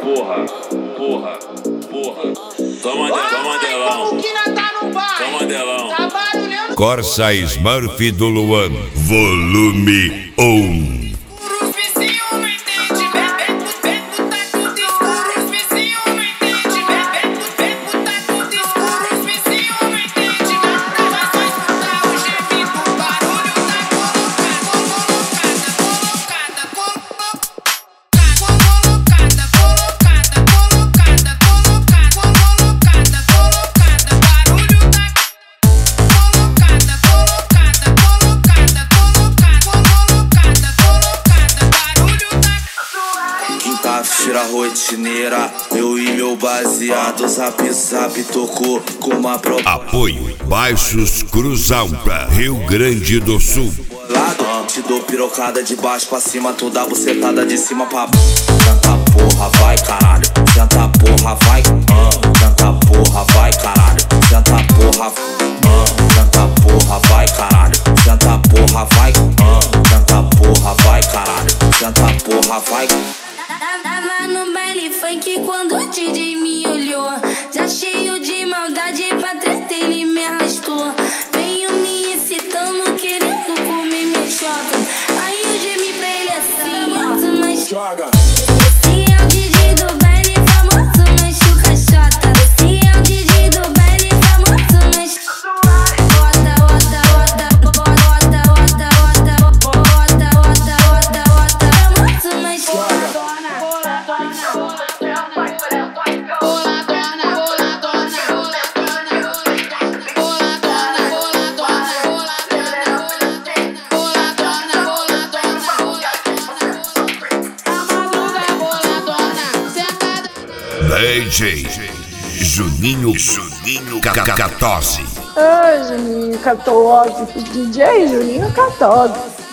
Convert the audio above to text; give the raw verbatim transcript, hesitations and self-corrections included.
porra, porra, porra. Toma, toma delão. Toma delão. Corsa Smurf do Luan, volume um. Tira rotineira, eu e meu baseado, zap zap tocou com uma pro... Apoio Baixos Cruzalta, Rio Grande do Sul. Lado, te dou pirocada de baixo pra cima, tu dá bucetada de cima pra... Senta porra, vai caralho, senta porra, vai, uh, senta porra, vai caralho, senta porra, uh, senta porra, vai caralho, senta porra, vai, uh, senta porra, vai caralho, senta porra, vai. Tava no baile funk quando o D J me olhou, já cheio de maldade pra treta ele me arrastou. Venho me excitando, querendo comer minha chota. Aí eu gemi pra ele assim, alto, mas joga. Esse é o D J do baile famoso, mas chuca chota. Esse é o D J do baile famoso, mas bota, bota, bota, bota, bota, bota, bota, bota, bota, bota, famoso, mas joga. D J Juninho, Juninho quatorze. Ai, Juninho quatorze, D J Juninho quatorze.